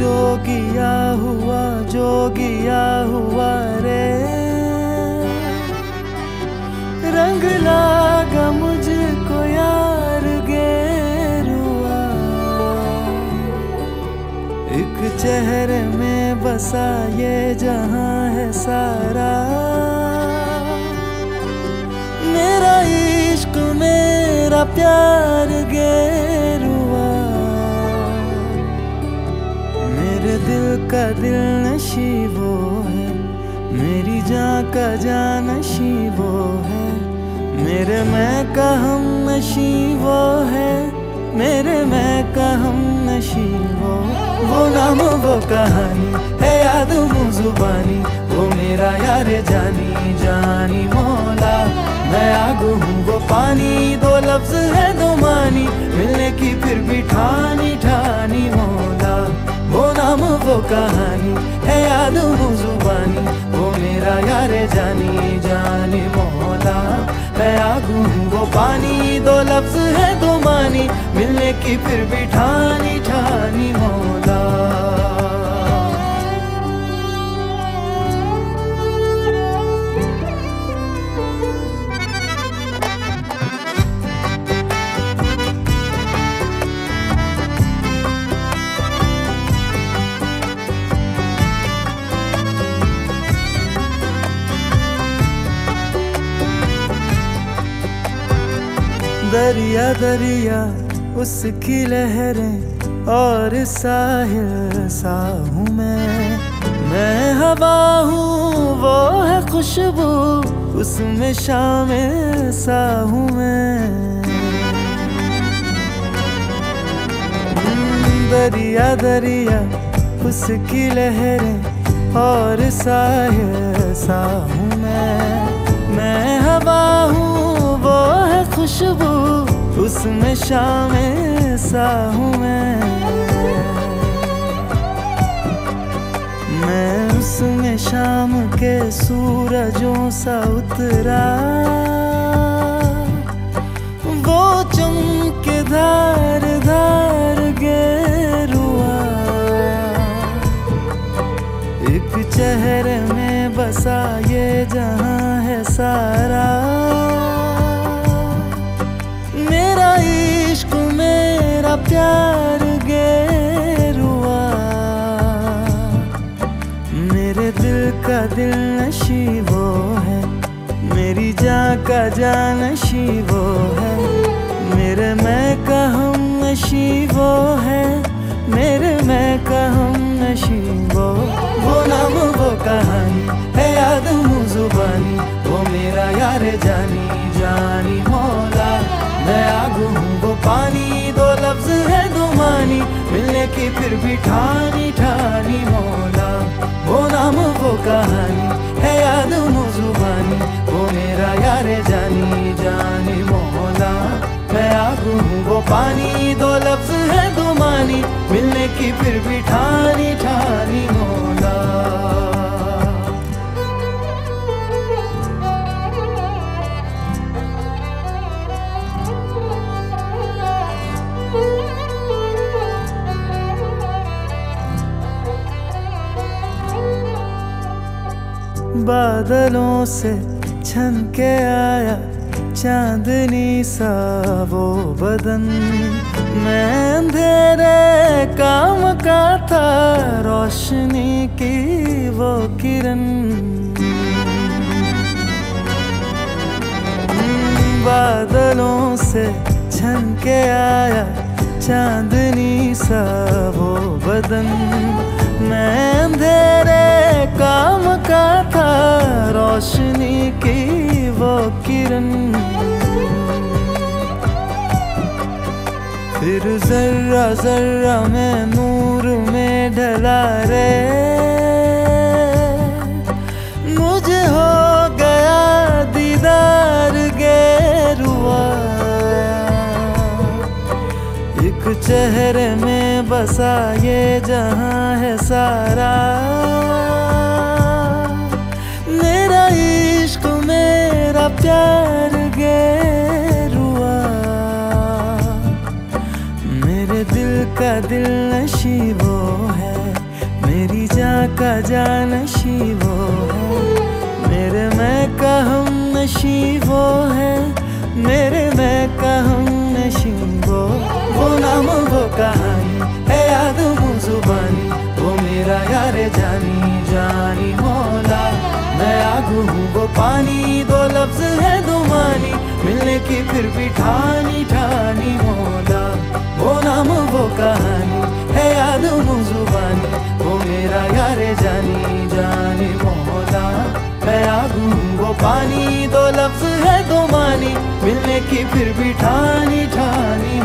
जोगिया हुआ रे, रंग लागा मुझको यार गेरुआ। एक चेहरे में बसा ये जहां है सारा, मेरा इश्क मेरा प्यार गेरुआ। मेरे दिल का दिल नशी वो है, मेरी जान का जान नशी वो है, मेरे मैं का हम नशी वो है, मेरे मैं का हम नशी वो नाम वो कहानी है याद जुबानी, वो मेरा यार जानी जानी मौला। मैं आग हूँ वो पानी, दो लफ्ज है दो मानी, मिलने की फिर भी ठानी ठानी मौला। वो नाम वो कहानी है याद जुबानी, वो मेरा यार जानी जानी मौला। मैं आग हूँ वो पानी, दो लफ्ज है दो मानी, मिलने की फिर भी ठानी ठानी मौला। दरिया दरिया उसकी लहरें और साहिल सा हूँ मैं हवा हूँ वो है खुशबू, उसमें शामिल सा हूँ मैं। दरिया दरिया उसकी लहरें और साहिल सा हूँ मैं हवा हूँ वो है खुशबू, उसमें शामिल सा हूँ मैं उसमें शाम के सूरजों सा उतरा, वो चमके धार धार गेरुआ। एक चेहरे में बसा ये जहां है सारा, मेरा इश्क मेरा प्यार गेरुआ। मेरे दिल का दिल नशी वो है, मेरी जान का जान नशी वो है, मेरे मैं का हम नशी वो है, मेरे मैं का हम नशी वो नाम वो कहानी है याद जुबानी, वो मेरा यार जानी जानी मौला। मैं आग हूँ वो पानी, दो लफ्ज है दो मानी, मिलने की फिर भी ठानी ठानी मौला। वो नाम वो कहानी है याद जुबानी, वो मेरा यार जानी जानी मौला। मैं आग हूँ वो पानी, दो लफ्ज है दो मानी, मिलने की फिर भी ठानी ठानी मौला। बादलों से छन के आया चांदनी सा वो बदन, मैं अंधेरे काम का था रोशनी की वो किरण। बादलों से छन के आया चांदनी सा वो बदन, मैं अंधेरे काम का था रोशनी की वो किरण। फिर जर्रा जर्रा में नूर में ढला रे, मुझे हो गया दीदार गेरुआ। एक चेहरे में बसा ये जहां है सारा, मेरा इश्क मेरा प्यार गेरुआ। मेरे दिल का दिल नशी वो है, मेरी जान का जानशी वो है, मेरे मैं का हम नशी वो है, मेरे मैं का हम नशी वो नाम वो कहानी है याद वो जुबानी, वो मेरा यार जानी जानी मौला। मैं आग हूँ वो पानी, दो लफ्ज है दो मानी, मिलने की फिर भी ठानी ठानी मौला। वो नाम वो कहानी है याद वो जुबानी, वो मेरा यार जानी जानी मौला। मैं आग हूँ वो पानी, दो लफ्ज है दो मानी, मिलने की फिर भी ठानी ठानी